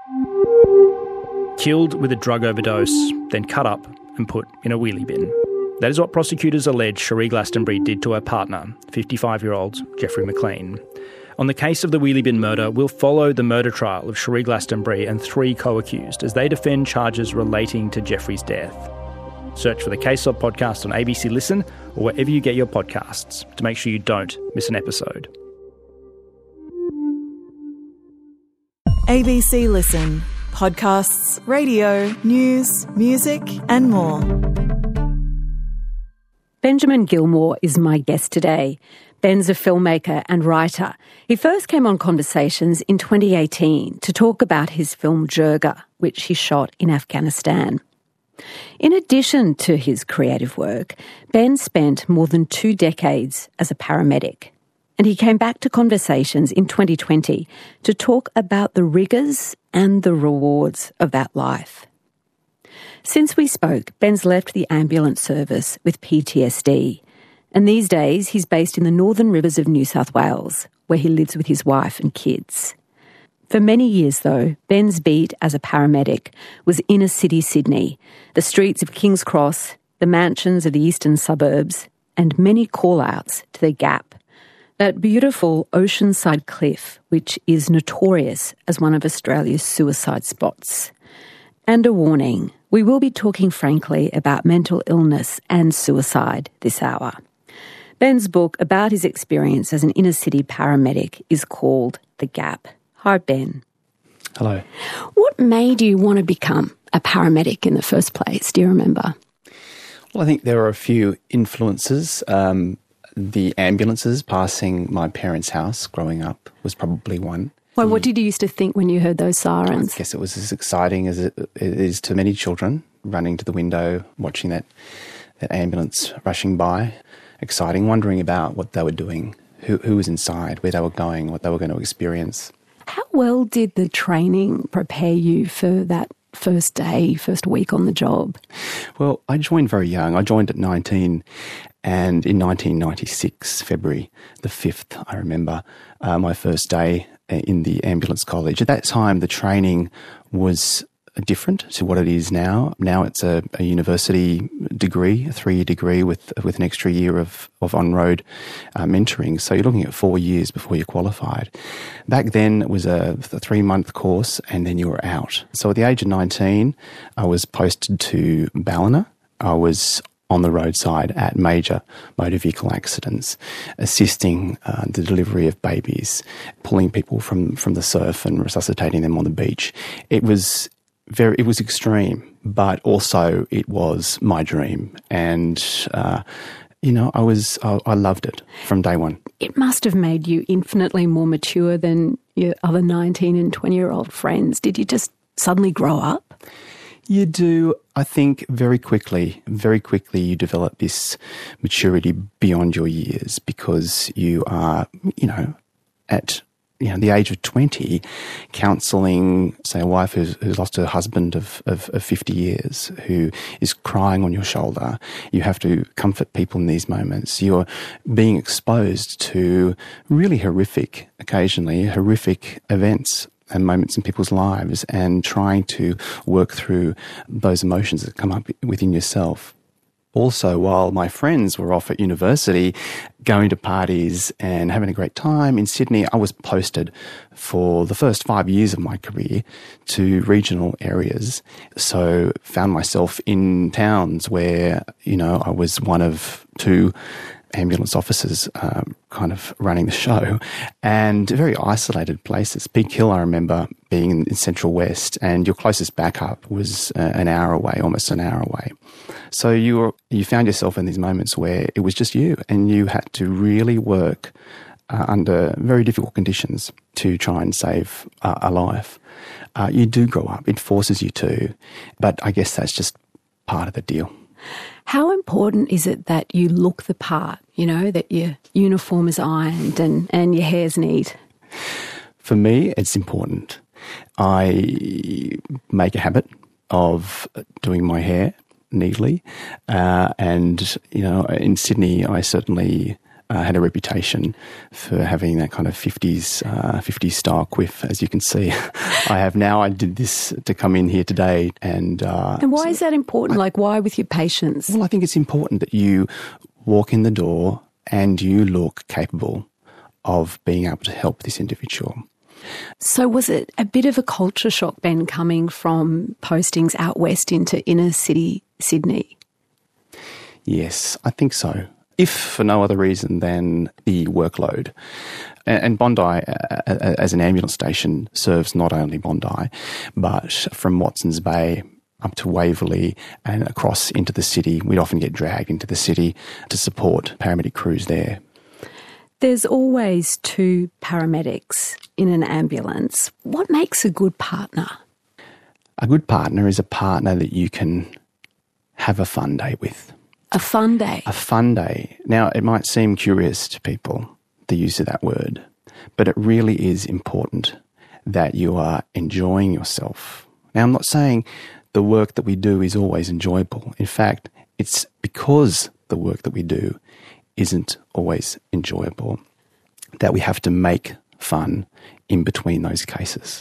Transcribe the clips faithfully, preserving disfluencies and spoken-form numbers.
Killed with a drug overdose, then cut up and put in a wheelie bin. That is what prosecutors allege Cherie Glastonbury did to her partner, fifty-five-year-old Jeffrey McLean. On the case of the wheelie bin murder, we'll follow the murder trial of Cherie Glastonbury and three co-accused as they defend charges relating to Jeffrey's death. Search for the Case Of podcast on A B C Listen or wherever you get your podcasts to make sure you don't miss an episode. A B C Listen. Podcasts, radio, news, music and more. Benjamin Gilmore is my guest today. Ben's a filmmaker and writer. He first came on Conversations in twenty eighteen to talk about his film Jirga, which he shot in Afghanistan. In addition to his creative work, Ben spent more than two decades as a paramedic. And he came back to Conversations in twenty twenty to talk about the rigours and the rewards of that life. Since we spoke, Ben's left the ambulance service with P T S D. And these days, he's based in the Northern Rivers of New South Wales, where he lives with his wife and kids. For many years, though, Ben's beat as a paramedic was inner city Sydney, the streets of King's Cross, the mansions of the eastern suburbs, and many call-outs to the Gap, that beautiful oceanside cliff which is notorious as one of Australia's suicide spots. And a warning, we will be talking frankly about mental illness and suicide this hour. Ben's book about his experience as an inner-city paramedic is called The Gap. Hi, Ben. Hello. What made you want to become a paramedic in the first place? Do you remember? Well, I think there are a few influences. Um, the ambulances passing my parents' house growing up was probably one. Well, what did you used to think when you heard those sirens? I guess it was as exciting as it is to many children, running to the window, watching that, that ambulance rushing by. Exciting, wondering about what they were doing, who, who was inside, where they were going, what they were going to experience. How well did the training prepare you for that first day, first week on the job? Well, I joined very young. I joined at nineteen, and in nineteen ninety-six, February the fifth, I remember, uh, my first day in the ambulance college. At that time, the training was different to what it is now. Now it's a, a university degree, a three-year degree with with an extra year of, of on-road uh, mentoring. So you're looking at four years before you're qualified. Back then it was a, a three-month course and then you were out. So at the age of nineteen, I was posted to Ballina. I was on the roadside at major motor vehicle accidents, assisting uh, the delivery of babies, pulling people from, from the surf and resuscitating them on the beach. It was very, it was extreme, but also it was my dream. And, uh, you know, I was, I, I loved it from day one. It must have made you infinitely more mature than your other nineteen and twenty-year-old friends. Did you just suddenly grow up? You do, I think, very quickly, very quickly you develop this maturity beyond your years because you are, you know, at you know, the age of twenty, counselling, say, a wife who's, who's lost her husband of, of, of fifty years, who is crying on your shoulder. You have to comfort people in these moments. You're being exposed to really horrific, occasionally, horrific events and moments in people's lives and trying to work through those emotions that come up within yourself. Also, while my friends were off at university, going to parties and having a great time in Sydney, I was posted for the first five years of my career to regional areas. So found myself in towns where, you know, I was one of two ambulance officers um, kind of running the show, and very isolated places. Peak Hill, I remember being in, in Central West, and your closest backup was uh, an hour away, almost an hour away. So you were, you found yourself in these moments where it was just you, and you had to really work uh, under very difficult conditions to try and save uh, a life. Uh, you do grow up. It forces you to, but I guess that's just part of the deal. How important is it that you look the part, you know, that your uniform is ironed and, and your hair's neat? For me, it's important. I make a habit of doing my hair neatly. Uh, and, you know, in Sydney, I certainly uh, had a reputation for having that kind of fifties, uh, fifties style quiff, as you can see. I have now. I did this to come in here today. And uh, and why is that important? I, like, why with your patients? Well, I think it's important that you walk in the door and you look capable of being able to help this individual. So was it a bit of a culture shock, Ben, coming from postings out west into inner city Sydney? Yes, I think so. If for no other reason than the workload. And Bondi, uh, as an ambulance station, serves not only Bondi, but from Watsons Bay up to Waverley and across into the city. We'd often get dragged into the city to support paramedic crews there. There's always two paramedics in an ambulance. What makes a good partner? A good partner is a partner that you can have a fun day with. A fun day? A fun day. Now, it might seem curious to people, the use of that word, but it really is important that you are enjoying yourself. Now, I'm not saying the work that we do is always enjoyable. In fact, it's because the work that we do isn't always enjoyable that we have to make fun in between those cases.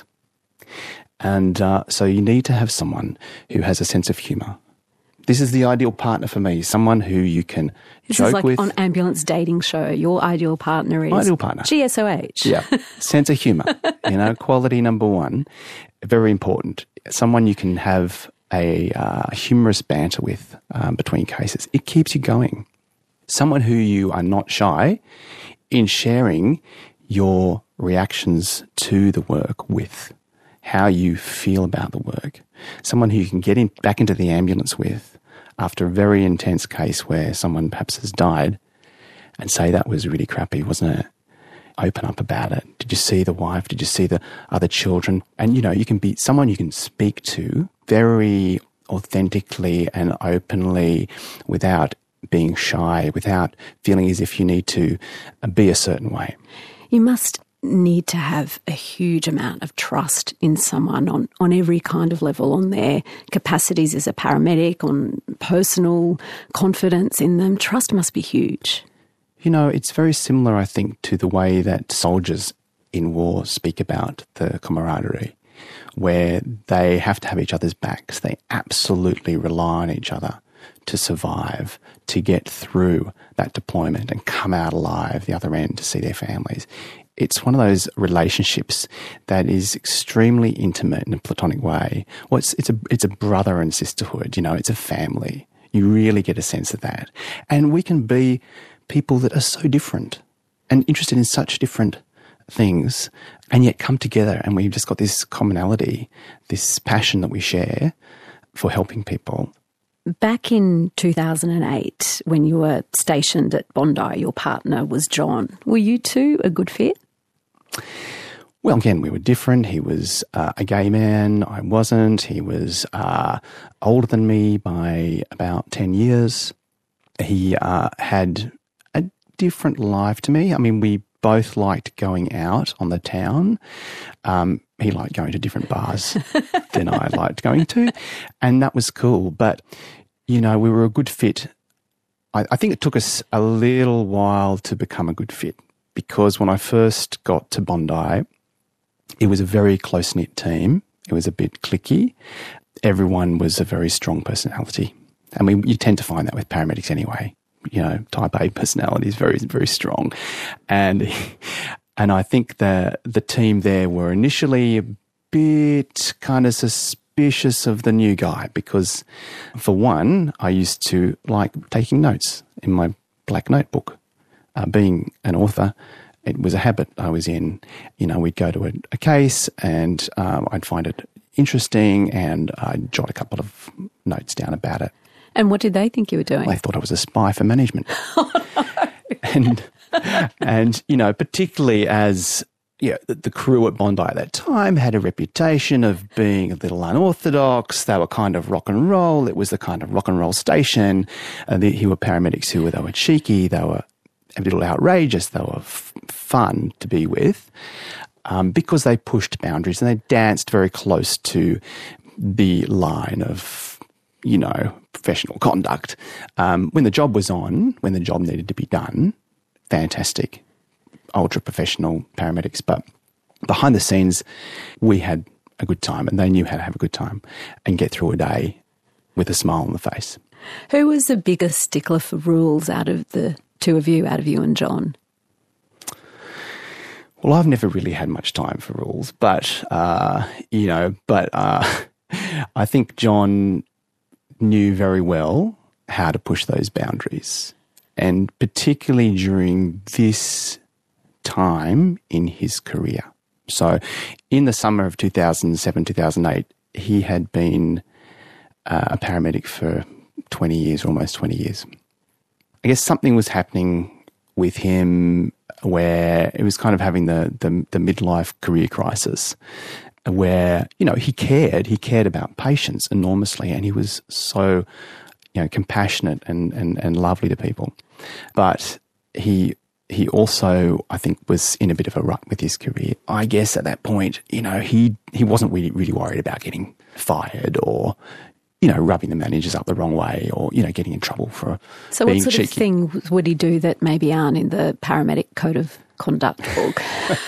And uh, so you need to have someone who has a sense of humour. This is the ideal partner for me, someone who you can this joke is like with. On Ambulance Dating Show, your ideal partner is... Ideal partner. G S O H. Yeah. Sense of humour, you know, quality number one. Very important. Someone you can have a uh, humorous banter with um, between cases. It keeps you going. Someone who you are not shy in sharing your reactions to the work with, how you feel about the work. Someone who you can get in, back into the ambulance with after a very intense case where someone perhaps has died and say, that was really crappy, wasn't it? Open up about it. Did you see the wife? Did you see the other children? And, you know, you can be someone you can speak to very authentically and openly without being shy, without feeling as if you need to be a certain way. You must need to have a huge amount of trust in someone on, on every kind of level, on their capacities as a paramedic, on personal confidence in them. Trust must be huge. You know, it's very similar, I think, to the way that soldiers in war speak about the camaraderie, where they have to have each other's backs. They absolutely rely on each other to survive, to get through that deployment and come out alive the other end to see their families. It's one of those relationships that is extremely intimate in a platonic way. Well, it's, it's a it's a brother and sisterhood, you know, it's a family. You really get a sense of that. And we can be people that are so different and interested in such different things and yet come together, and we've just got this commonality, this passion that we share for helping people. Back in two thousand eight, when you were stationed at Bondi, your partner was John. Were you two a good fit? Well, again, we were different. He was uh, a gay man. I wasn't. He was uh, older than me by about ten years. He uh, had a different life to me. I mean, we both liked going out on the town. Um, he liked going to different bars than I liked going to, and that was cool. But, you know, we were a good fit. I, I think it took us a little while to become a good fit, because when I first got to Bondi, it was a very close-knit team. It was a bit cliquey. Everyone was a very strong personality. I mean, you tend to find that with paramedics anyway. You know, type A personality is very, very strong. And and I think the the team there were initially a bit kind of suspicious of the new guy because, for one, I used to like taking notes in my black notebook. Uh, being an author, it was a habit I was in. You know, we'd go to a, a case and um, I'd find it interesting and I'd jot a couple of notes down about it. And what did they think you were doing? They thought I was a spy for management. Oh, no. And, and, you know, particularly as you know, the, the crew at Bondi at that time had a reputation of being a little unorthodox. They were kind of rock and roll. It was the kind of rock and roll station. And the, here were paramedics who were, they were cheeky. They were a little outrageous. They were f- fun to be with um, because they pushed boundaries and they danced very close to the line of, you know, professional conduct. Um, when the job was on, when the job needed to be done, fantastic, ultra-professional paramedics. But behind the scenes, we had a good time, and they knew how to have a good time and get through a day with a smile on the face. Who was the biggest stickler for rules out of the two of you, out of you and John? Well, I've never really had much time for rules, but, uh, you know, but uh, I think John knew very well how to push those boundaries. And particularly during this time in his career. So in the summer of two thousand seven, two thousand eight, he had been uh, a paramedic for twenty years, almost twenty years. I guess something was happening with him where it was kind of having the, the, the midlife career crisis, where, you know, he cared, he cared about patients enormously, and he was so, you know, compassionate and, and, and lovely to people. But he he also, I think, was in a bit of a rut with his career. I guess at that point, you know, he he wasn't really, really worried about getting fired or, you know, rubbing the managers up the wrong way or, you know, getting in trouble for so being what sort cheeky. of things would he do that maybe aren't in the paramedic code of conduct book?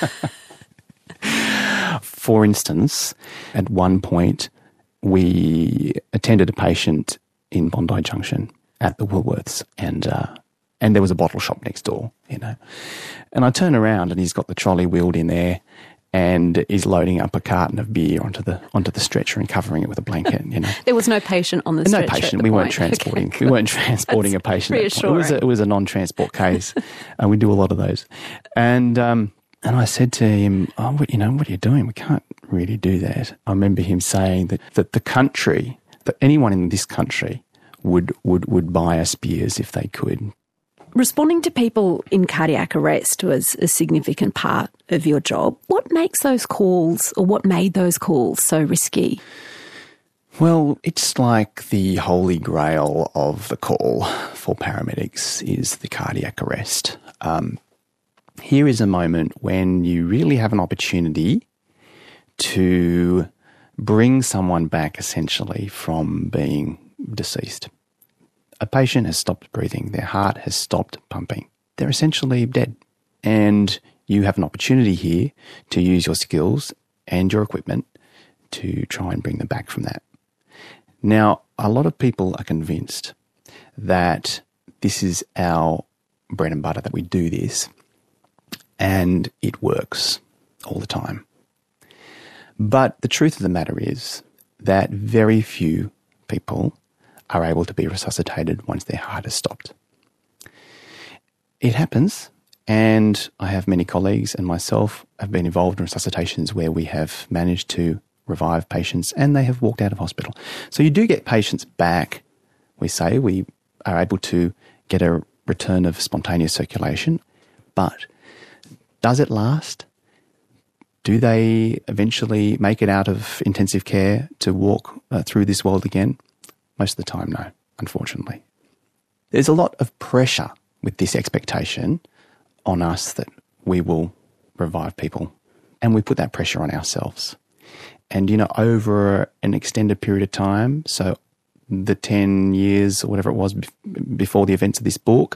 For instance, at one point, we attended a patient in Bondi Junction at the Woolworths, and uh, and there was a bottle shop next door, you know. And I turn around and he's got the trolley wheeled in there, and he's loading up a carton of beer onto the onto the stretcher and covering it with a blanket, you know. There was no patient on the no stretcher. patient. At the we point. weren't transporting. Okay, we weren't transporting That's a patient. At that point. It was a, reassuring. it was a non-transport case, and we do a lot of those. And um, and I said to him, "Oh, what, you know, what are you doing? We can't really do that." I remember him saying that that the country, that anyone in this country would would would buy us beers if they could. Responding to people in cardiac arrest was a significant part of your job. What makes those calls, or what made those calls so risky? Well, it's like the holy grail of the call for paramedics is the cardiac arrest. Um, here is a moment when you really have an opportunity to bring someone back essentially from being deceased. A patient has stopped breathing, their heart has stopped pumping. They're essentially dead. And you have an opportunity here to use your skills and your equipment to try and bring them back from that. Now, a lot of people are convinced that this is our bread and butter, that we do this, and it works all the time. But the truth of the matter is that very few people are able to be resuscitated once their heart has stopped. It happens, and I have many colleagues and myself have been involved in resuscitations where we have managed to revive patients and they have walked out of hospital. So you do get patients back, we say. We are able to get a return of spontaneous circulation, but does it last? Do they eventually make it out of intensive care to walk uh, through this world again? Most of the time, no, unfortunately. There's a lot of pressure with this expectation on us that we will revive people, and we put that pressure on ourselves. And, you know, over an extended period of time, so the ten years or whatever it was before the events of this book,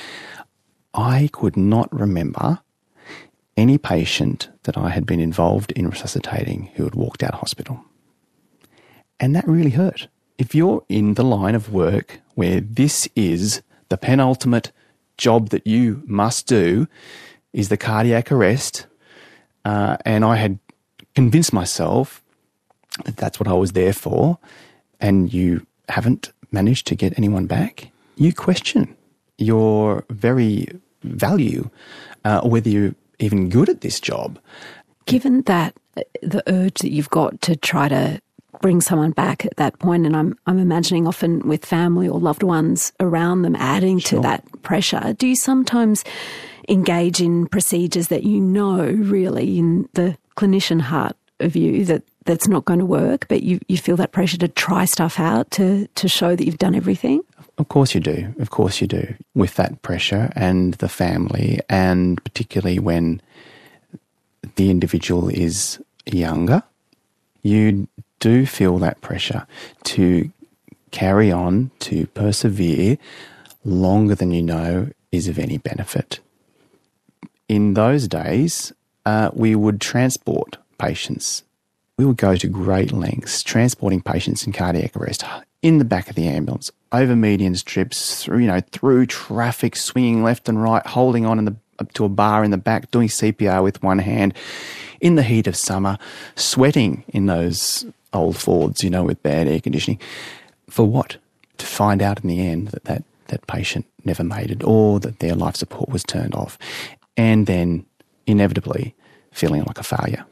I could not remember any patient that I had been involved in resuscitating who had walked out of hospital. And that really hurt. If you're in the line of work where this is the penultimate job that you must do, is the cardiac arrest, uh, and I had convinced myself that that's what I was there for, and you haven't managed to get anyone back, you question your very value, uh, or whether you're even good at this job. Given that, the urge that you've got to try to bring someone back at that point, and I'm I'm imagining often with family or loved ones around them adding Sure. to that pressure, do you sometimes engage in procedures that you know really in the clinician heart of you that that's not going to work, but you, you feel that pressure to try stuff out to, to show that you've done everything? Of course you do. Of course you do. With that pressure and the family, and particularly when the individual is younger, you do feel that pressure to carry on, to persevere longer than you know is of any benefit. in those days, uh, we would transport patients. We would go to great lengths transporting patients in cardiac arrest in the back of the ambulance, over median strips, through, you know, through traffic, swinging left and right, holding on in the, up to a bar in the back, doing C P R with one hand, in the heat of summer, sweating in those old Fords, you know, with bad air conditioning. For what? To find out in the end that that, that patient never made it, or that their life support was turned off, and then inevitably feeling like a failure.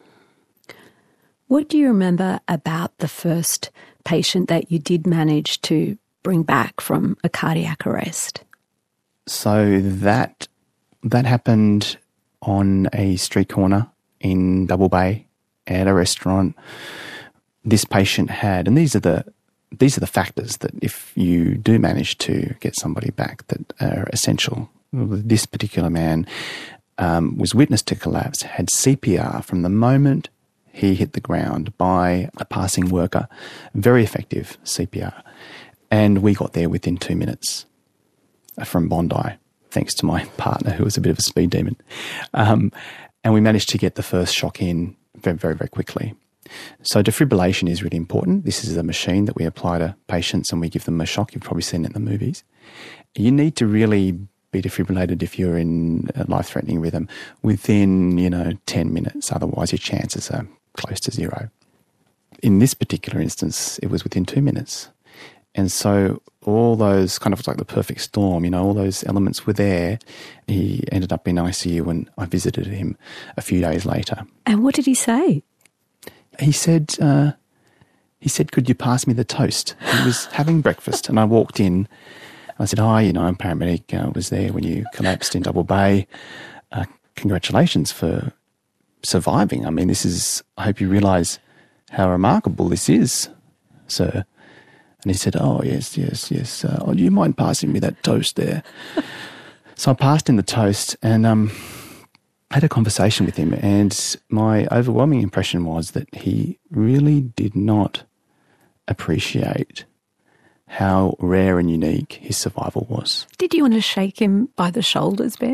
What do you remember about the first patient that you did manage to bring back from a cardiac arrest? So that that happened on a street corner in Double Bay at a restaurant. This patient had, and these are the these are the factors that if you do manage to get somebody back that are essential. This particular man um, was witness to collapse, had C P R from the moment he hit the ground by a passing worker, very effective C P R. And we got there within two minutes from Bondi, thanks to my partner who was a bit of a speed demon. Um, and we managed to get the first shock in very, very, very quickly. So defibrillation is really important. This is a machine that we apply to patients and we give them a shock. You've probably seen it in the movies. You need to really be defibrillated if you're in a life-threatening rhythm within, you know, ten minutes. Otherwise, your chances are close to zero. In this particular instance, it was within two minutes. And so all those kind of like the perfect storm, you know, all those elements were there. He ended up in I C U when I visited him a few days later. And what did he say? He said, uh, he said, could you pass me the toast? He was having breakfast and I walked in. I said, hi, you know, I'm paramedic. I uh, was there when you collapsed in Double Bay. Uh, congratulations for surviving. I mean, this is, I hope you realise how remarkable this is, sir. And he said, oh, yes, yes, yes. Uh, oh, do you mind passing me that toast there? So I passed him the toast and um, had a conversation with him. And my overwhelming impression was that he really did not appreciate how rare and unique his survival was. Did you want to shake him by the shoulders, Ben?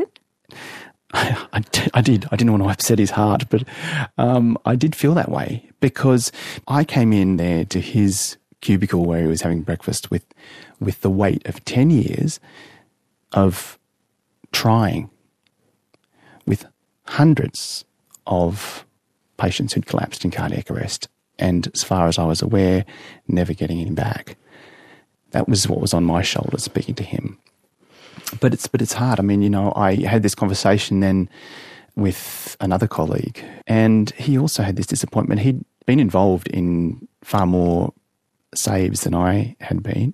I, I, I did. I didn't want to upset his heart, but um, I did feel that way because I came in there to his cubicle where he was having breakfast with, with the weight of ten years of trying with hundreds of patients who'd collapsed in cardiac arrest and, as far as I was aware, never getting him back. That was what was on my shoulders speaking to him. But it's but it's hard. I mean, you know, I had this conversation then with another colleague and he also had this disappointment. He'd been involved in far more saves than I had been,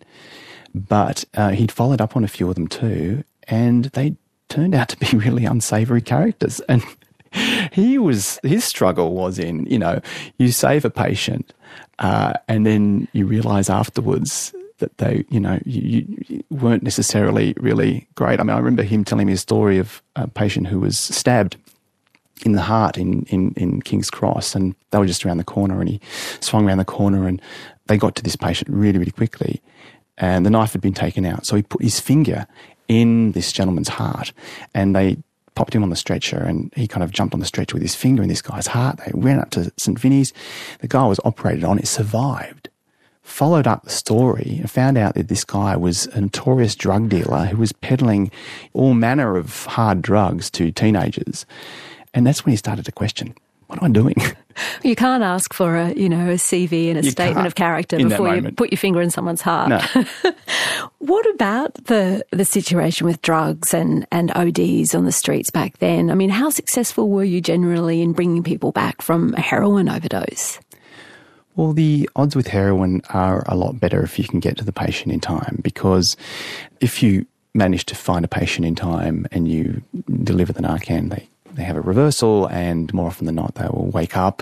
but uh, he'd followed up on a few of them too, and they turned out to be really unsavoury characters. And he was, his struggle was in, you know, you save a patient uh, and then you realise afterwards that they, you know, you, you weren't necessarily really great. I mean, I remember him telling me a story of a patient who was stabbed in the heart in, in, in King's Cross, and they were just around the corner, and he swung around the corner and they got to this patient really, really quickly, and the knife had been taken out. So he put his finger in this gentleman's heart, and they popped him on the stretcher, and he kind of jumped on the stretcher with his finger in this guy's heart. They ran up to St Vinny's. The guy was operated on. It survived. Followed up the story and found out that this guy was a notorious drug dealer who was peddling all manner of hard drugs to teenagers. And that's when he started to question, what am I doing? You can't ask for a, you know, a C V and a You statement of character in that before you moment. put your finger in someone's heart. No. What about the the situation with drugs and, and O Ds on the streets back then? I mean, how successful were you generally in bringing people back from a heroin overdose? Well, the odds with heroin are a lot better if you can get to the patient in time, because if you manage to find a patient in time and you deliver the Narcan, they They have a reversal, and more often than not, they will wake up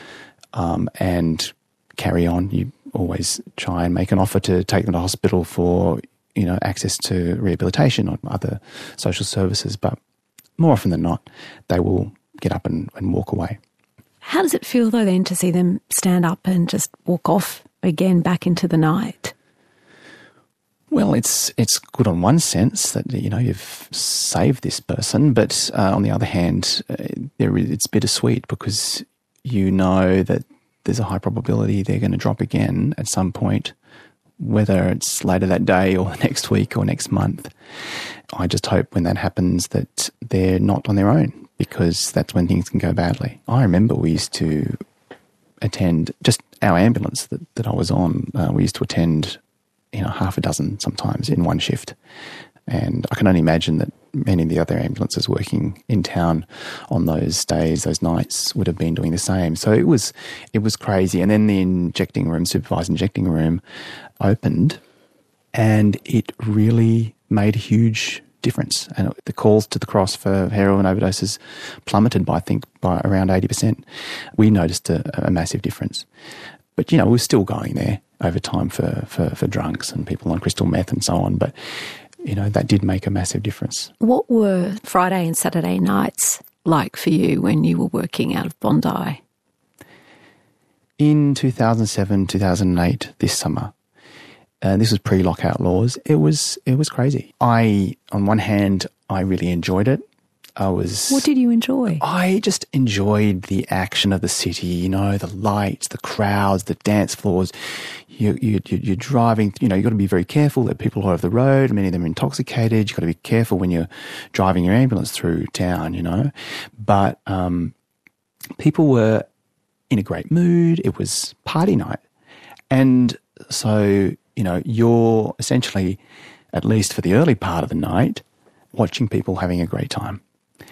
um, and carry on. You always try and make an offer to take them to hospital for, you know, access to rehabilitation or other social services. But more often than not, they will get up and, and walk away. How does it feel, though, then, to see them stand up and just walk off again back into the night? Well, it's it's good on one sense that, you know, you've saved this person, but uh, on the other hand, uh, there is, it's bittersweet because you know that there's a high probability they're going to drop again at some point, whether it's later that day or next week or next month. I just hope when that happens that they're not on their own, because that's when things can go badly. I remember we used to attend, just our ambulance that, that I was on, uh, we used to attend, you know, half a dozen sometimes in one shift. And I can only imagine that many of the other ambulances working in town on those days, those nights, would have been doing the same. So it was it was crazy. And then the injecting room, supervised injecting room, opened, and it really made a huge difference. And the calls to the cross for heroin overdoses plummeted by, I think, by around eighty percent. We noticed a, a massive difference. But, you know, we're still going there over time for, for, for drunks and people on crystal meth and so on. But, you know, that did make a massive difference. What were Friday and Saturday nights like for you when you were working out of Bondi? In two thousand seven, two thousand eight, this summer, uh, this was pre-lockout laws, it was it was crazy. I, on one hand, I really enjoyed it. I was... What did you enjoy? I just enjoyed the action of the city, you know, the lights, the crowds, the dance floors. You, you, you're driving, you know, you've got to be very careful that people are over the road. Many of them are intoxicated. You've got to be careful when you're driving your ambulance through town, you know. But um, people were in a great mood. It was party night. And so, you know, you're essentially, at least for the early part of the night, watching people having a great time.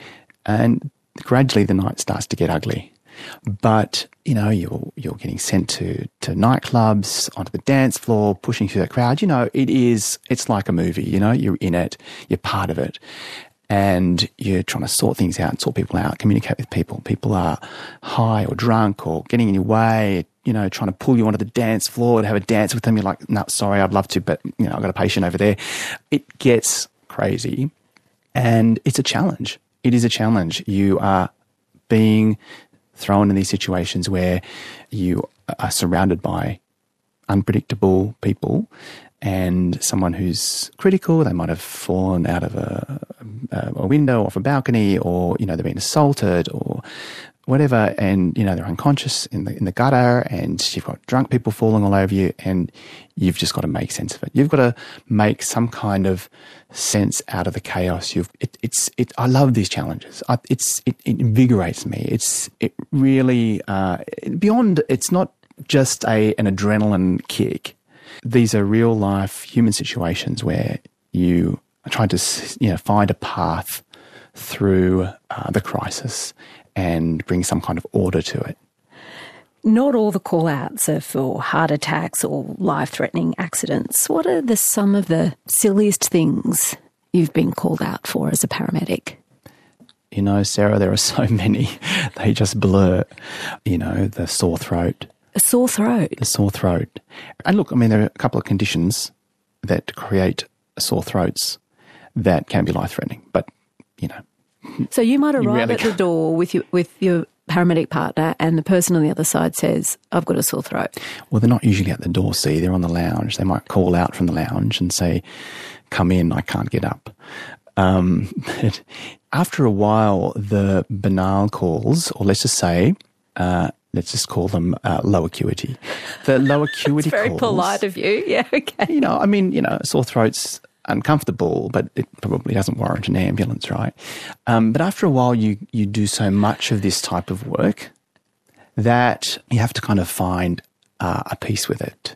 And gradually the night starts to get ugly. But, you know, you're you're getting sent to, to nightclubs, onto the dance floor, pushing through the crowd. You know, it is, it's like a movie, you know, you're in it, you're part of it. And you're trying to sort things out, sort people out, communicate with people. People are high or drunk or getting in your way, you know, trying to pull you onto the dance floor to have a dance with them. You're like, no, sorry, I'd love to, but, you know, I've got a patient over there. It gets crazy and it's a challenge. It is a challenge. You are being thrown in these situations where you are surrounded by unpredictable people and someone who's critical. They might have fallen out of a, a window off a balcony, or, you know, they've been assaulted or whatever, and, you know, they're unconscious in the in the gutter, and you've got drunk people falling all over you, and you've just got to make sense of it. You've got to make some kind of sense out of the chaos. You've it, it's it. I love these challenges. I, it's it, it invigorates me. It's it really uh, beyond. It's not just a an adrenaline kick. These are real life human situations where you are trying to, you know, find a path through uh, the crisis and bring some kind of order to it. Not all the call-outs are for heart attacks or life-threatening accidents. What are the some of the silliest things you've been called out for as a paramedic? You know, Sarah, there are so many. They just blur. You know, the sore throat. A sore throat? The sore throat. And look, I mean, there are a couple of conditions that create sore throats that can be life-threatening. But, you know. So you might arrive really at the door with your, with your paramedic partner and the person on the other side says, I've got a sore throat. Well, they're not usually at the door, see. They're on the lounge. They might call out from the lounge and say, come in, I can't get up. Um, but after a while, the banal calls, or let's just say, uh, let's just call them uh, low acuity. The low acuity That's very calls. polite of you. Yeah, okay. You know, I mean, you know, sore throat's uncomfortable, but it probably doesn't warrant an ambulance, right? Um, but after a while, you you do so much of this type of work that you have to kind of find uh, a peace with it.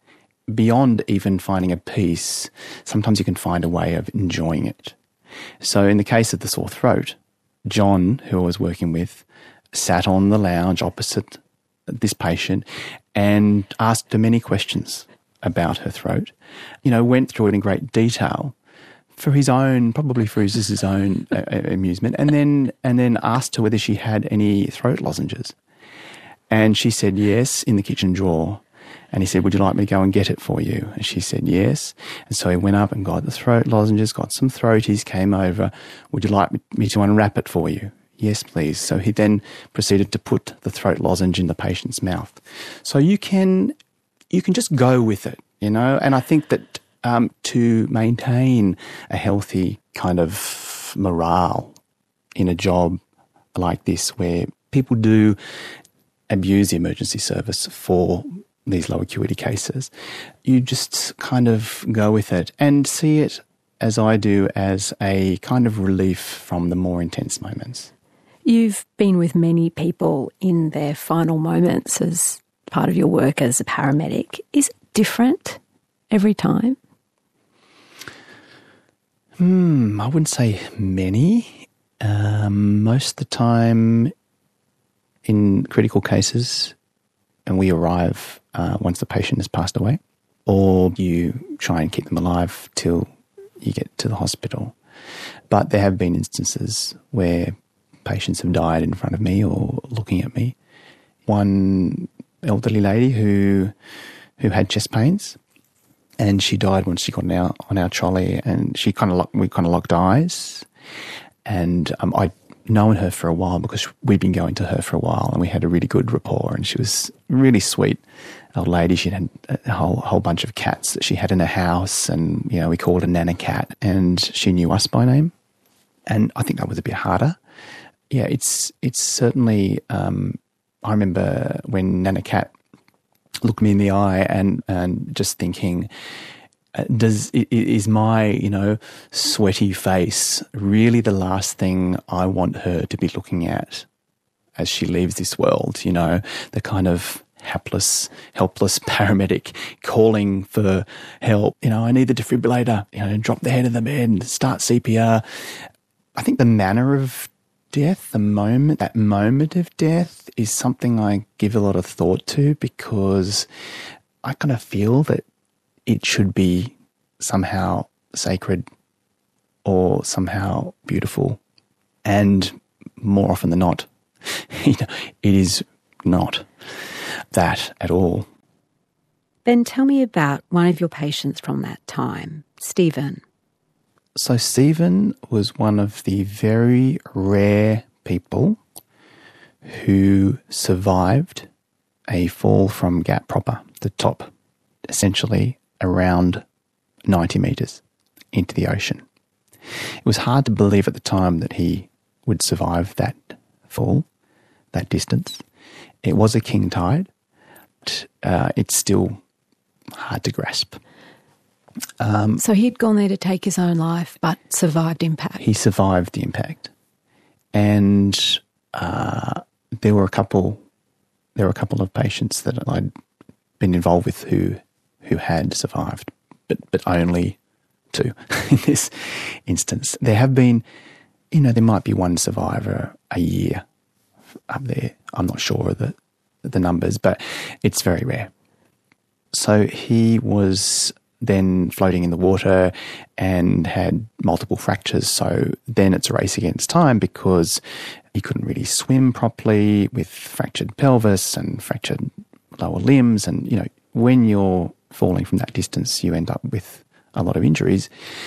Beyond even finding a peace, sometimes you can find a way of enjoying it. So in the case of the sore throat, John, who I was working with, sat on the lounge opposite this patient and asked her many questions about her throat. You know, went through it in great detail for his own, probably for his, his own uh, amusement, and then and then asked her whether she had any throat lozenges. And she said yes, in the kitchen drawer. And he said, would you like me to go and get it for you? And she said yes. And so he went up and got the throat lozenges, got some throaties, came over. Would you like me to unwrap it for you? Yes, please. So he then proceeded to put the throat lozenge in the patient's mouth. So you can you can just go with it, you know. And I think that um, to maintain a healthy kind of morale in a job like this where people do abuse the emergency service for these low acuity cases, you just kind of go with it and see it, as I do, as a kind of relief from the more intense moments. You've been with many people in their final moments as part of your work as a paramedic. Is it different every time? Hmm, I wouldn't say many. Um, most of the time in critical cases, and we arrive uh, once the patient has passed away, or you try and keep them alive till you get to the hospital. But there have been instances where patients have died in front of me or looking at me. One elderly lady who who had chest pains, and she died when she got on our on our trolley, and she kind of locked, we kind of locked eyes, and um, I'd known her for a while because we'd been going to her for a while, and we had a really good rapport, and she was a really sweet old lady. She had a whole whole bunch of cats that she had in her house, and you know we called her Nana Cat, and she knew us by name, and I think that was a bit harder. Yeah, it's it's certainly. Um, I remember when Nana Cat looked me in the eye and and just thinking, uh, does is my you know sweaty face really the last thing I want her to be looking at as she leaves this world? You know, the kind of hapless, helpless paramedic calling for help. You know, I need the defibrillator. You know, drop the head in the bed, start C P R. I think the manner of death, the moment, that moment of death is something I give a lot of thought to, because I kind of feel that it should be somehow sacred or somehow beautiful. And more often than not, you know, it is not that at all. Ben, tell me about one of your patients from that time, Stephen. So Stephen was one of the very rare people who survived a fall from Gap proper, the top, essentially around ninety metres into the ocean. It was hard to believe at the time that he would survive that fall, that distance. It was a king tide, but uh, it's still hard to grasp. Um, so he'd gone there to take his own life, but survived impact. He survived the impact, and uh, there were a couple. There were a couple of patients that I'd been involved with who who had survived, but but only two in this instance. There have been, you know, there might be one survivor a year up there. I'm not sure of the the numbers, but it's very rare. So he was then floating in the water and had multiple fractures. So then it's a race against time, because he couldn't really swim properly with fractured pelvis and fractured lower limbs. And, you know, when you're falling from that distance, you end up with a lot of injuries.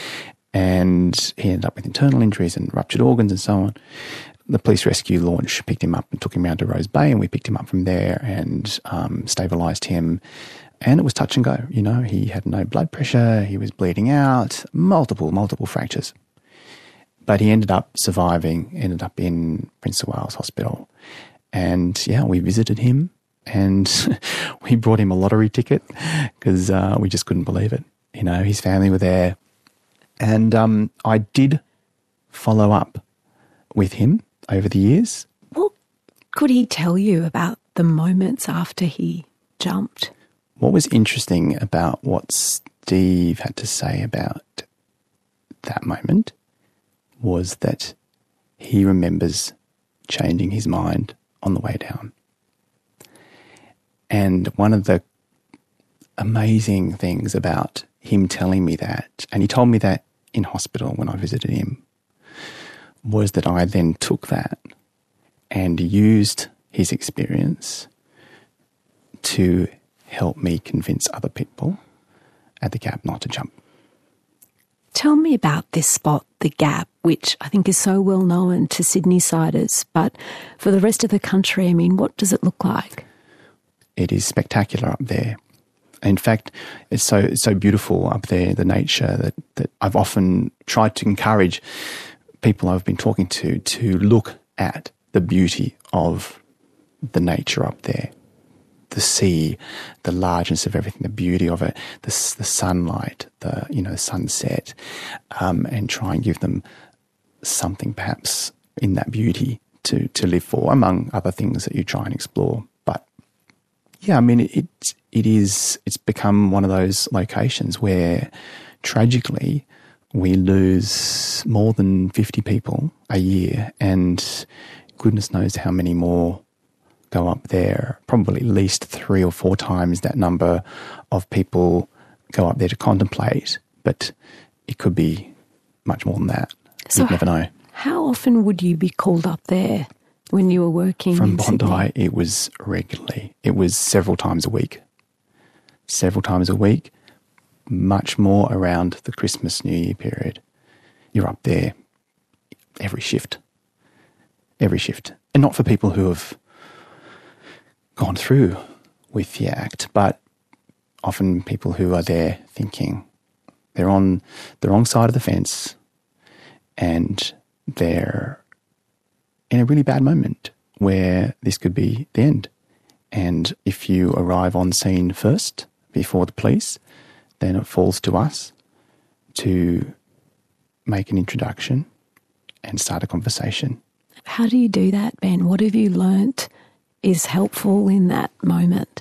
And he ended up with internal injuries and ruptured organs and so on. The police rescue launch picked him up and took him around to Rose Bay, and we picked him up from there and um, stabilised him. And it was touch and go. You know, he had no blood pressure, he was bleeding out, multiple, multiple fractures. But he ended up surviving, ended up in Prince of Wales Hospital. And yeah, we visited him, and we brought him a lottery ticket because uh, we just couldn't believe it. You know, his family were there. And um, I did follow up with him over the years. What could he tell you about the moments after he jumped? What was interesting about what Steve had to say about that moment was that he remembers changing his mind on the way down. And one of the amazing things about him telling me that, and he told me that in hospital when I visited him, was that I then took that and used his experience to help me convince other people at the Gap not to jump. Tell me about this spot, the Gap, which I think is so well known to Sydney-siders, but for the rest of the country, I mean, what does it look like? It is spectacular up there. In fact, it's so it's so beautiful up there, the nature, that, that I've often tried to encourage people I've been talking to to look at the beauty of the nature up there. The sea, the largeness of everything, the beauty of it, the, the sunlight, the you know sunset, um, and try and give them something perhaps in that beauty to, to live for, among other things that you try and explore. But yeah, I mean, it, it it is it's become one of those locations where tragically we lose more than fifty people a year, and goodness knows how many more go up there. Probably at least three or four times that number of people go up there to contemplate, but it could be much more than that. So You'd never know. How often would you be called up there when you were working From in Bondi, Sydney? it was regularly. It was several times a week. Several times a week, much more around the Christmas, New Year period. You're up there every shift. Every shift. And not for people who have gone through with the act, but often people who are there thinking they're on the wrong side of the fence and they're in a really bad moment where this could be the end. And if you arrive on scene first, before the police, then it falls to us to make an introduction and start a conversation. How do you do that, Ben? What have you learnt is helpful in that moment?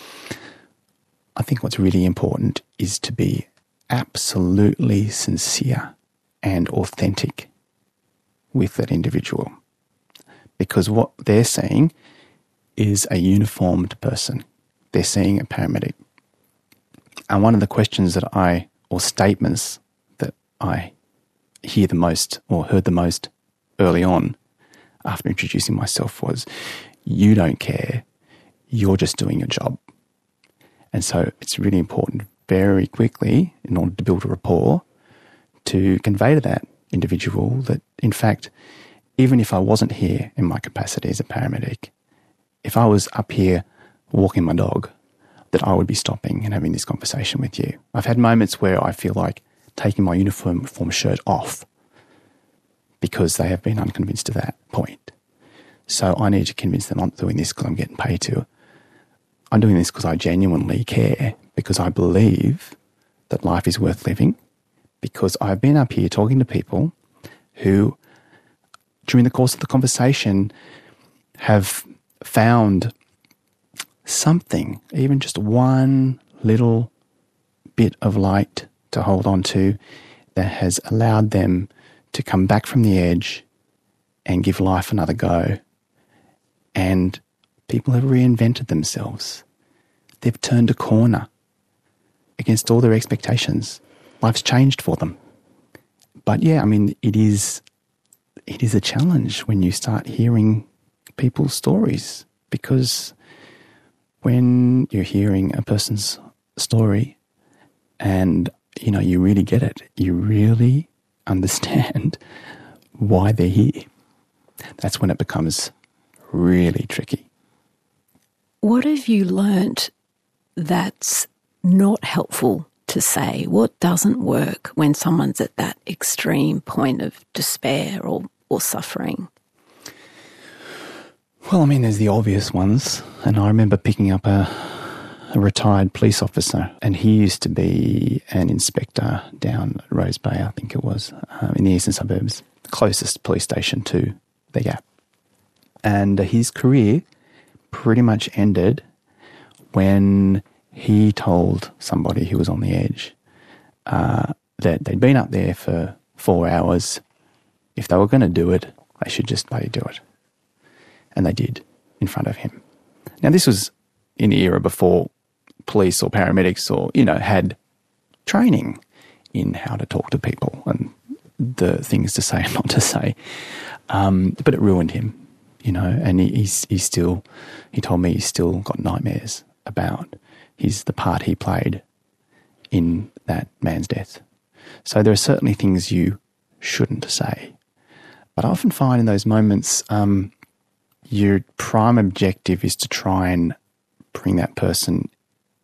I think what's really important is to be absolutely sincere and authentic with that individual, because what they're seeing is a uniformed person. They're seeing a paramedic. And one of the questions that I, or statements that I hear the most or heard the most early on after introducing myself was, you don't care, you're just doing your job. And so it's really important very quickly, in order to build a rapport, to convey to that individual that, in fact, even if I wasn't here in my capacity as a paramedic, if I was up here walking my dog, that I would be stopping and having this conversation with you. I've had moments where I feel like taking my uniform form shirt off because they have been unconvinced to that point. So I need to convince them I'm not doing this because I'm getting paid to. I'm doing this because I genuinely care, because I believe that life is worth living, because I've been up here talking to people who, during the course of the conversation, have found something, even just one little bit of light to hold on to, that has allowed them to come back from the edge and give life another go. And people have reinvented themselves. They've turned a corner against all their expectations. Life's changed for them. But yeah, I mean, it is it is a challenge when you start hearing people's stories, because when you're hearing a person's story and, you know, you really get it, you really understand why they're here, that's when it becomes really tricky. What have you learnt that's not helpful to say? What doesn't work when someone's at that extreme point of despair or, or suffering? Well, I mean, there's the obvious ones. And I remember picking up a, a retired police officer, and he used to be an inspector down at Rose Bay, I think it was, uh, in the eastern suburbs, the closest police station to the Gap. And uh, his career pretty much ended when he told somebody who was on the edge uh, that they'd been up there for four hours. If they were going to do it, they should just bloody do it. And they did, in front of him. Now, this was in the era before police or paramedics or, you know, had training in how to talk to people and the things to say and not to say. Um, but it ruined him, you know, and he, he's, he's still, he told me he's still got nightmares about his, the part he played in that man's death. So there are certainly things you shouldn't say. But I often find in those moments, um, your prime objective is to try and bring that person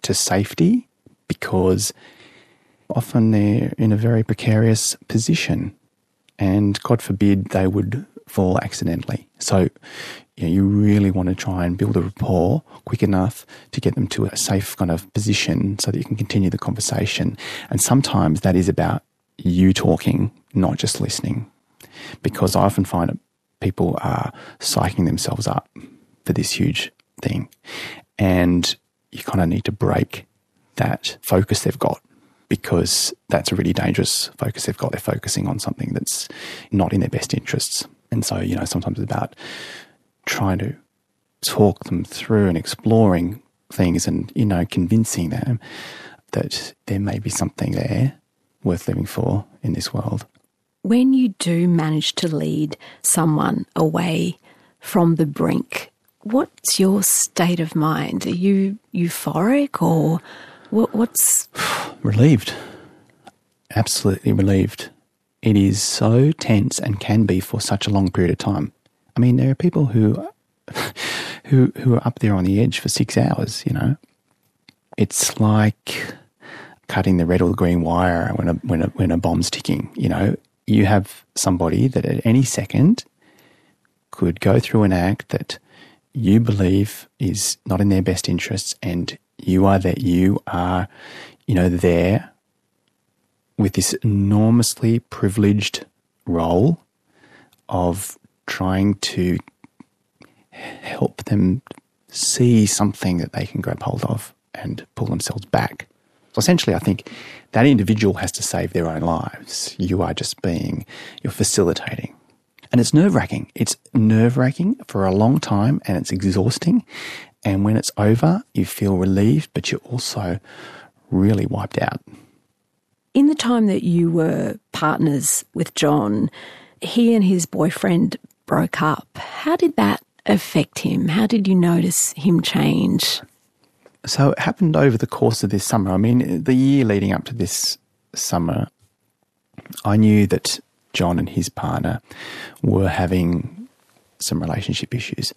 to safety because often they're in a very precarious position and God forbid they would fall accidentally. So you know, you really want to try and build a rapport quick enough to get them to a safe kind of position so that you can continue the conversation. And sometimes that is about you talking, not just listening, because I often find that people are psyching themselves up for this huge thing. And you kind of need to break that focus they've got, because that's a really dangerous focus they've got. They're focusing on something that's not in their best interests. And so, you know, sometimes it's about trying to talk them through and exploring things and, you know, convincing them that there may be something there worth living for in this world. When you do manage to lead someone away from the brink, what's your state of mind? Are you euphoric or what, what's... Relieved. Absolutely relieved. It is so tense and can be for such a long period of time. I mean, there are people who, who, who are up there on the edge for six hours, you know. It's like cutting the red or the green wire when a, when a, when a bomb's ticking, you know. You have somebody that at any second could go through an act that you believe is not in their best interests, and you are that you are, you know, there with this enormously privileged role of trying to help them see something that they can grab hold of and pull themselves back. So essentially, I think that individual has to save their own lives. You are just being, you're facilitating. And it's nerve-wracking. It's nerve-wracking for a long time, and it's exhausting. And when it's over, you feel relieved, but you're also really wiped out. In the time that you were partners with John, he and his boyfriend broke up. How did that affect him? How did you notice him change? So it happened over the course of this summer. I mean, the year leading up to this summer, I knew that John and his partner were having some relationship issues.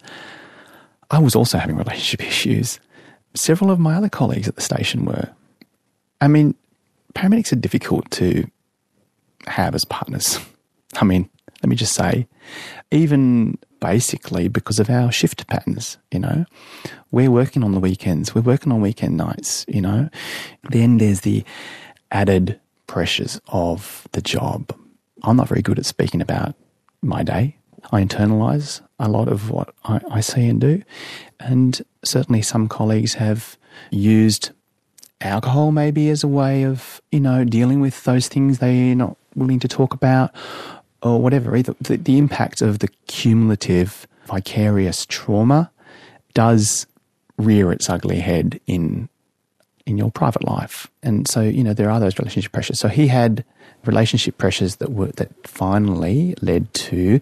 I was also having relationship issues. Several of my other colleagues at the station were. I mean, paramedics are difficult to have as partners. I mean, let me just say, even basically because of our shift patterns, you know. We're working on the weekends. We're working on weekend nights, you know. Then there's the added pressures of the job. I'm not very good at speaking about my day. I internalise a lot of what I, I see and do. And certainly some colleagues have used alcohol maybe as a way of, you know, dealing with those things they're not willing to talk about or whatever. Either the, the impact of the cumulative vicarious trauma does rear its ugly head in in your private life. And so, you know, there are those relationship pressures. So he had relationship pressures that were that finally led to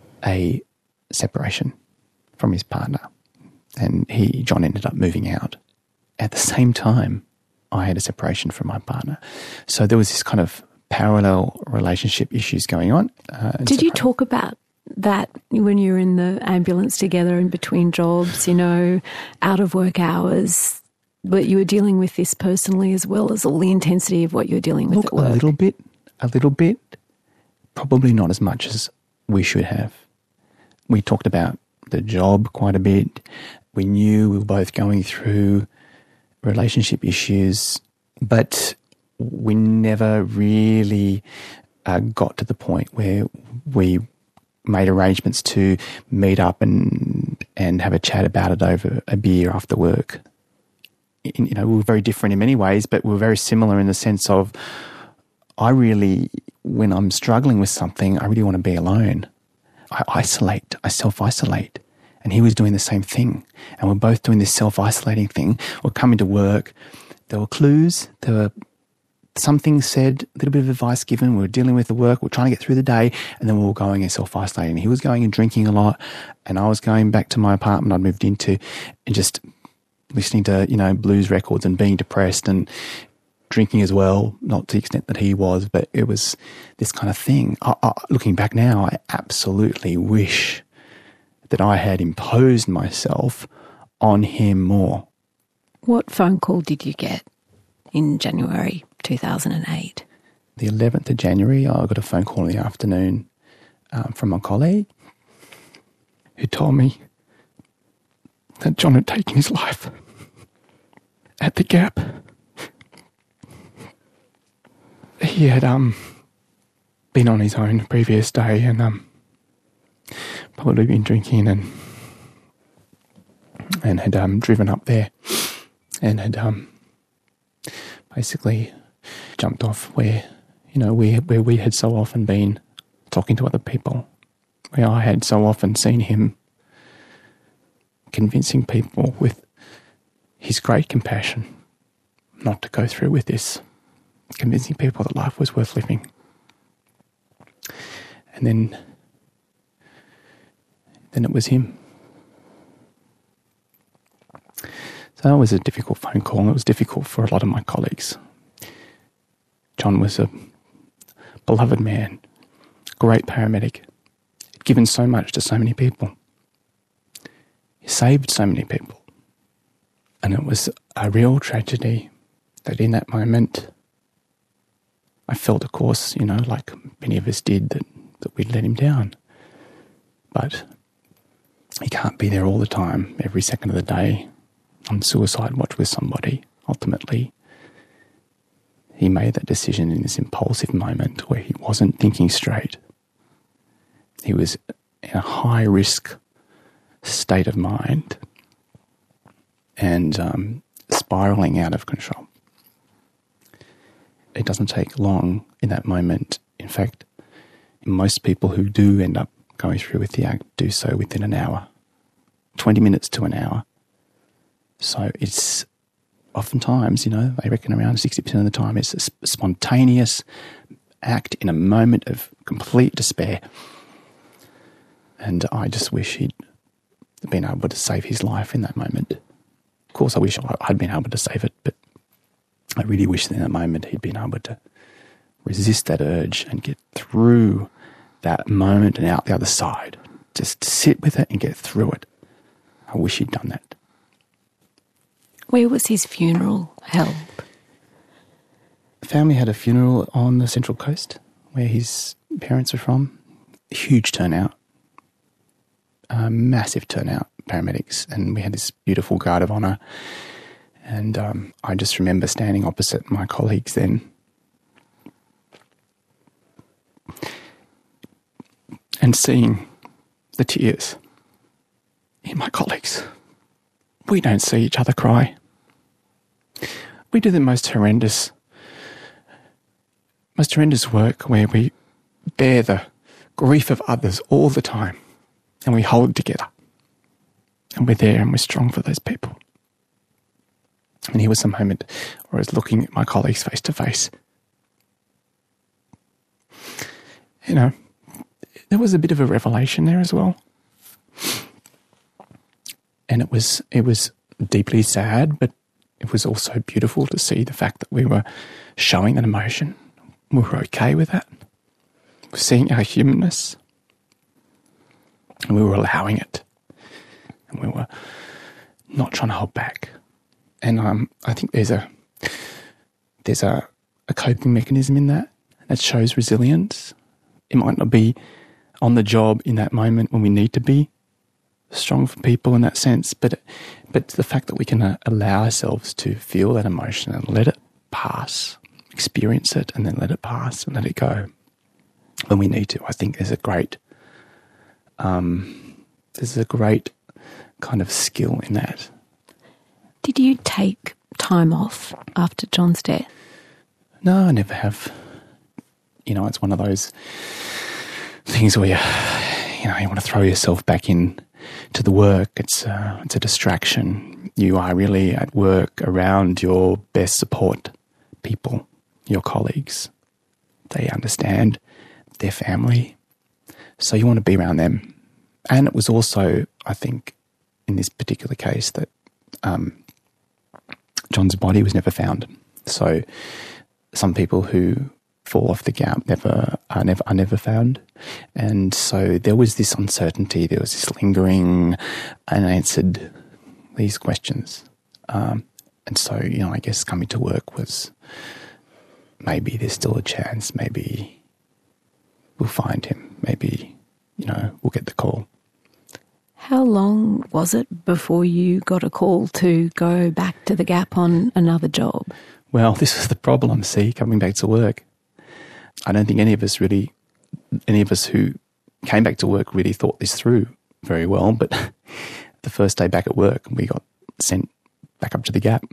a separation from his partner. And he, John, ended up moving out. At the same time, I had a separation from my partner. So there was this kind of parallel relationship issues going on. Uh, Did separa- you talk about that when you were in the ambulance together in between jobs, you know, out of work hours, but you were dealing with this personally as well as all the intensity of what you were dealing with Look, at work? a little bit, a little bit, probably not as much as we should have. We talked about the job quite a bit. We knew we were both going through relationship issues, but we never really uh, got to the point where we made arrangements to meet up and and have a chat about it over a beer after work. In, you know, we were very different in many ways, but we were very similar in the sense of I really, when I'm struggling with something, I really want to be alone. I isolate, I self-isolate. And he was doing the same thing. And we're both doing this self-isolating thing. We're coming to work. There were clues. There were some things said, a little bit of advice given. We were dealing with the work. We were trying to get through the day. And then we were going and self-isolating. He was going and drinking a lot. And I was going back to my apartment I'd moved into and just listening to, you know, blues records and being depressed and drinking as well, not to the extent that he was, but it was this kind of thing. I, I, looking back now, I absolutely wish that I had imposed myself on him more. What phone call did you get in January two thousand eight? The eleventh of January, I got a phone call in the afternoon um, from my colleague who told me that John had taken his life at the Gap. He had um, been on his own the previous day and um, probably been drinking and and had um, driven up there and had um, basically jumped off where, you know, where, where we had so often been talking to other people, where I had so often seen him convincing people with his great compassion not to go through with this, convincing people that life was worth living. And then, then it was him. So that was a difficult phone call, and it was difficult for a lot of my colleagues. John was a beloved man, great paramedic, he'd given so much to so many people. He saved so many people. And it was a real tragedy that in that moment I felt, of course, you know, like many of us did, that, that we'd let him down. But he can't be there all the time, every second of the day, on suicide watch with somebody. Ultimately, he made that decision in this impulsive moment where he wasn't thinking straight. He was in a high-risk state of mind and um, spiralling out of control. It doesn't take long in that moment. In fact, most people who do end up going through with the act do so within an hour, twenty minutes to an hour. So it's oftentimes, you know, I reckon around sixty percent of the time, it's a spontaneous act in a moment of complete despair. And I just wish he'd been able to save his life in that moment. Of course, I wish I'd been able to save it, but I really wish that in that moment he'd been able to resist that urge and get through that moment and out the other side. Just sit with it and get through it. I wish he'd done that. Where was his funeral held? The family had a funeral on the Central Coast, where his parents are from. A huge turnout. A massive turnout, paramedics, and we had this beautiful guard of honour. And um, I just remember standing opposite my colleagues then and seeing the tears in my colleagues. We don't see each other cry. We do the most horrendous, most horrendous work where we bear the grief of others all the time and we hold together and we're there and we're strong for those people. And here was a moment where I was looking at my colleagues face to face. You know, there was a bit of a revelation there as well. And it was it was deeply sad, but it was also beautiful to see the fact that we were showing that emotion. We were okay with that. We were seeing our humanness. And we were allowing it. And we were not trying to hold back. And um, I think there's a there's a, a coping mechanism in that that shows resilience. It might not be on the job in that moment when we need to be strong for people in that sense, but but the fact that we can uh, allow ourselves to feel that emotion and let it pass, experience it, and then let it pass and let it go when we need to. I think there's a great um, there's a great kind of skill in that. Did you take time off after John's death? No, I never have. You know, it's one of those things where you, you know, you want to throw yourself back in to the work. It's a, it's a distraction. You are really at work around your best support people, your colleagues. They understand their family. So you want to be around them. And it was also, I think, in this particular case that um, John's body was never found. So some people who fall off the Gap never are never are never found, and so there was this uncertainty. There was this lingering, unanswered these questions, um, And so, you know, I guess coming to work was maybe there's still a chance, maybe we'll find him, maybe, you know, we'll get the call. How long was it before you got a call to go back to the Gap on another job? Well, this is the problem, see, coming back to work. I don't think any of us really, any of us who came back to work really thought this through very well, but the first day back at work, we got sent back up to the Gap.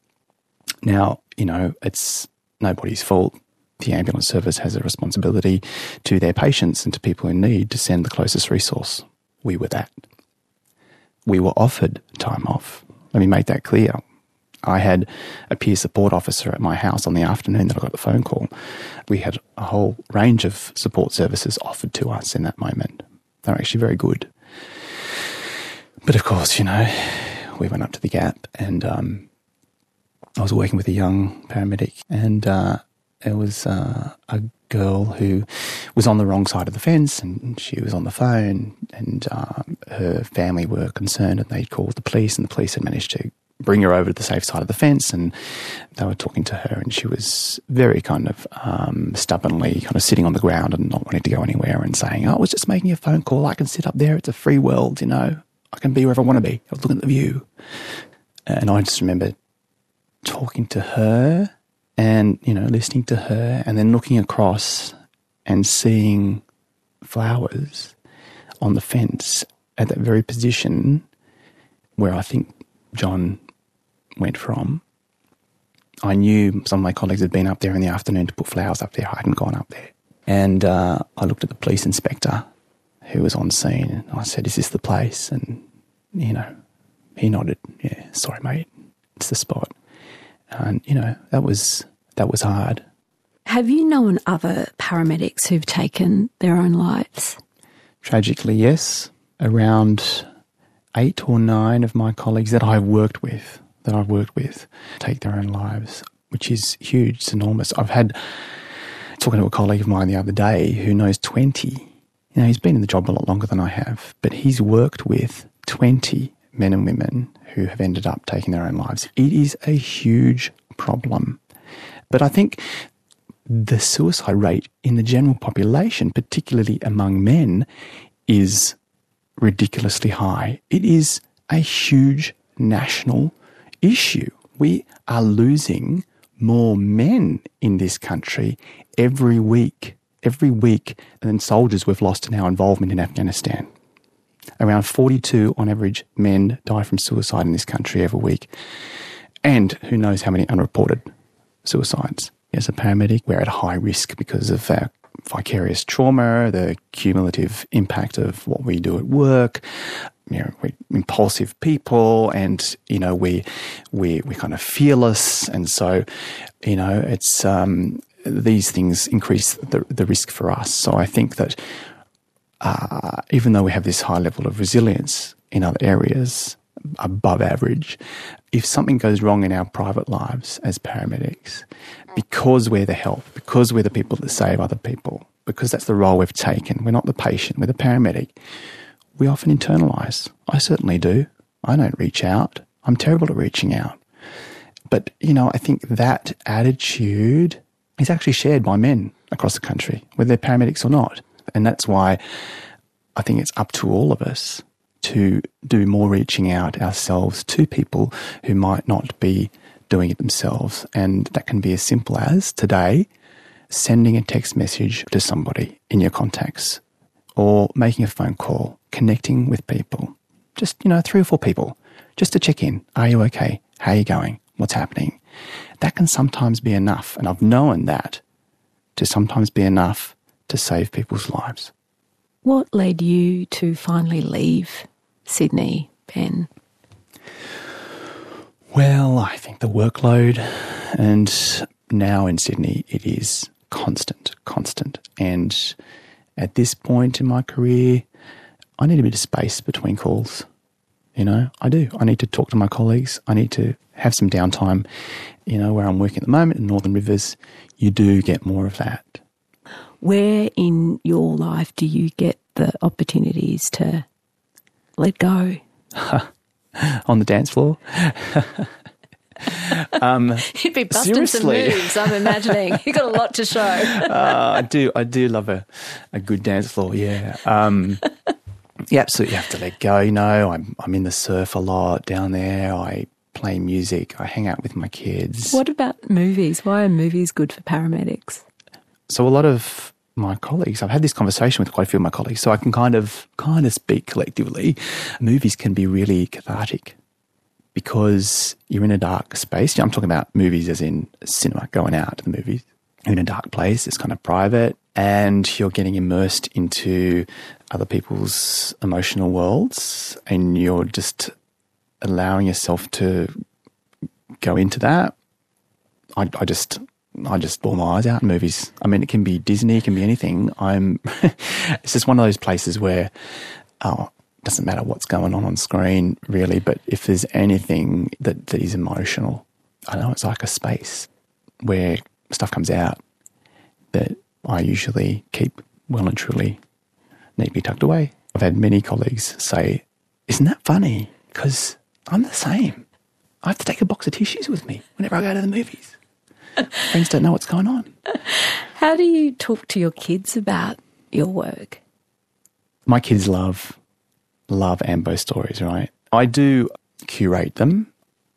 Now, you know, it's nobody's fault. The ambulance service has a responsibility to their patients and to people in need to send the closest resource. We were that. We were offered time off. Let me make that clear. I had a peer support officer at my house on the afternoon that I got the phone call. We had a whole range of support services offered to us in that moment. They were actually very good. But of course, you know, we went up to the Gap and um, I was working with a young paramedic, and uh, there was uh, a girl who was on the wrong side of the fence, and she was on the phone, and uh, her family were concerned, and they called the police, and the police had managed to bring her over to the safe side of the fence, and they were talking to her, and she was very kind of um, stubbornly kind of sitting on the ground and not wanting to go anywhere and saying, oh, I was just making a phone call, I can sit up there, it's a free world, you know, I can be wherever I want to be, I was looking at the view. And I just remember talking to her and, you know, listening to her and then looking across and seeing flowers on the fence at that very position where I think John went from. I knew some of my colleagues had been up there in the afternoon to put flowers up there. I hadn't gone up there. And uh, I looked at the police inspector who was on scene, and I said, is this the place? And, you know, he nodded. Yeah, sorry, mate, it's the spot. And, you know, that was that was hard. Have you known other paramedics who've taken their own lives? Tragically, yes. Around eight or nine of my colleagues that I've worked with, that I've worked with, take their own lives, which is huge. It's enormous. I've had, talking to a colleague of mine the other day who knows twenty. You know, he's been in the job a lot longer than I have, but he's worked with twenty men and women who have ended up taking their own lives. It is a huge problem. But I think the suicide rate in the general population, particularly among men, is ridiculously high. It is a huge national issue. We are losing more men in this country every week, every week than soldiers we've lost in our involvement in Afghanistan. Around forty-two on average men die from suicide in this country every week. And who knows how many unreported suicides. As a paramedic, we're at high risk because of our vicarious trauma, the cumulative impact of what we do at work. You know, we're impulsive people, and you know we we we kind of fearless, and so you know it's um, these things increase the the risk for us. So I think that uh, even though we have this high level of resilience in other areas, above average, if something goes wrong in our private lives as paramedics, because we're the help, because we're the people that save other people, because that's the role we've taken, we're not the patient, we're the paramedic, we often internalise. I certainly do. I don't reach out. I'm terrible at reaching out. But, you know, I think that attitude is actually shared by men across the country, whether they're paramedics or not. And that's why I think it's up to all of us to do more reaching out ourselves to people who might not be doing it themselves. And that can be as simple as, today, sending a text message to somebody in your contacts, or making a phone call, connecting with people. Just, you know, three or four people, just to check in. Are you okay? How are you going? What's happening? That can sometimes be enough. And I've known that to sometimes be enough to save people's lives. What led you to finally leave Sydney, Ben? Well, I think the workload, and now in Sydney it is constant, constant. And at this point in my career, I need a bit of space between calls. You know, I do. I need to talk to my colleagues. I need to have some downtime. You know, where I'm working at the moment in Northern Rivers, you do get more of that. Where in your life do you get the opportunities to let go? On the dance floor. Um, You'd be busting seriously. some moves, I'm imagining. You've got a lot to show. uh, I do. I do love a, a good dance floor, yeah. Um, you absolutely have to let go, you know. I'm, I'm in the surf a lot down there. I play music. I hang out with my kids. What about movies? Why are movies good for paramedics? So a lot of my colleagues, I've had this conversation with quite a few of my colleagues, so I can kind of kind of speak collectively. Movies can be really cathartic because you're in a dark space. I'm talking about movies as in cinema, going out to the movies. You're in a dark place, it's kind of private, and you're getting immersed into other people's emotional worlds, and you're just allowing yourself to go into that. I, I just... I just bawl my eyes out in movies. I mean, it can be Disney, it can be anything. I'm. It's just one of those places where, oh, it doesn't matter what's going on on screen, really. But if there's anything that, that is emotional, I don't know, it's like a space where stuff comes out that I usually keep well and truly neatly tucked away. I've had many colleagues say, "Isn't that funny? Because I'm the same. I have to take a box of tissues with me whenever I go to the movies." Friends don't know what's going on. How do you talk to your kids about your work? My kids love, love Ambo stories, right? I do curate them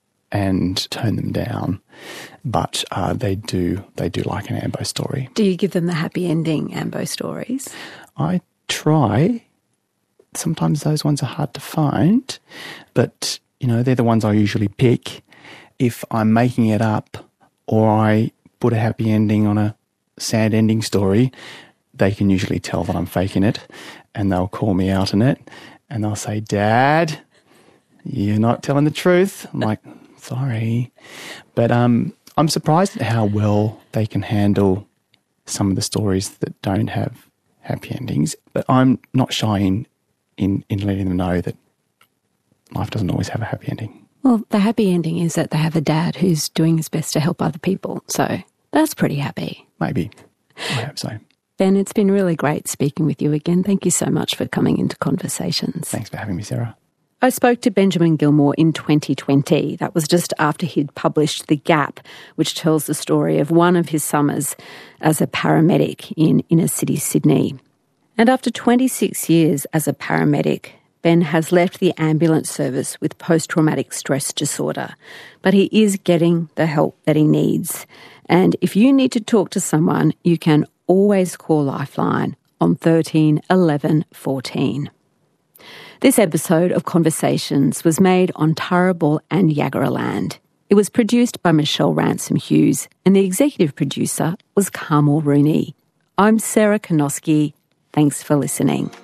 and tone them down, but uh, they do they do like an Ambo story. Do you give them the happy ending Ambo stories? I try. Sometimes those ones are hard to find, but, you know, they're the ones I usually pick. If I'm making it up, or I put a happy ending on a sad ending story, they can usually tell that I'm faking it, and they'll call me out on it, and they'll say, "Dad, you're not telling the truth." I'm like, "Sorry." But um, I'm surprised at how well they can handle some of the stories that don't have happy endings. But I'm not shy in, in, in letting them know that life doesn't always have a happy ending. Well, the happy ending is that they have a dad who's doing his best to help other people. So that's pretty happy. Maybe. I hope so. Ben, it's been really great speaking with you again. Thank you so much for coming into Conversations. Thanks for having me, Sarah. I spoke to Benjamin Gilmore in twenty twenty. That was just after he'd published The Gap, which tells the story of one of his summers as a paramedic in inner city Sydney. And after twenty-six years as a paramedic, Ben has left the ambulance service with post-traumatic stress disorder, but he is getting the help that he needs. And if you need to talk to someone, you can always call Lifeline on thirteen eleven fourteen. This episode of Conversations was made on Turrbal and Yagara-land. It was produced by Michelle Ransom Hughes, and the executive producer was Carmel Rooney. I'm Sarah Konoski. Thanks for listening.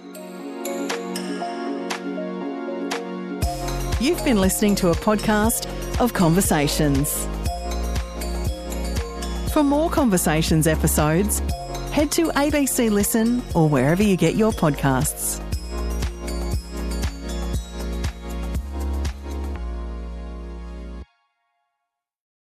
You've been listening to a podcast of Conversations. For more Conversations episodes, head to A B C Listen or wherever you get your podcasts.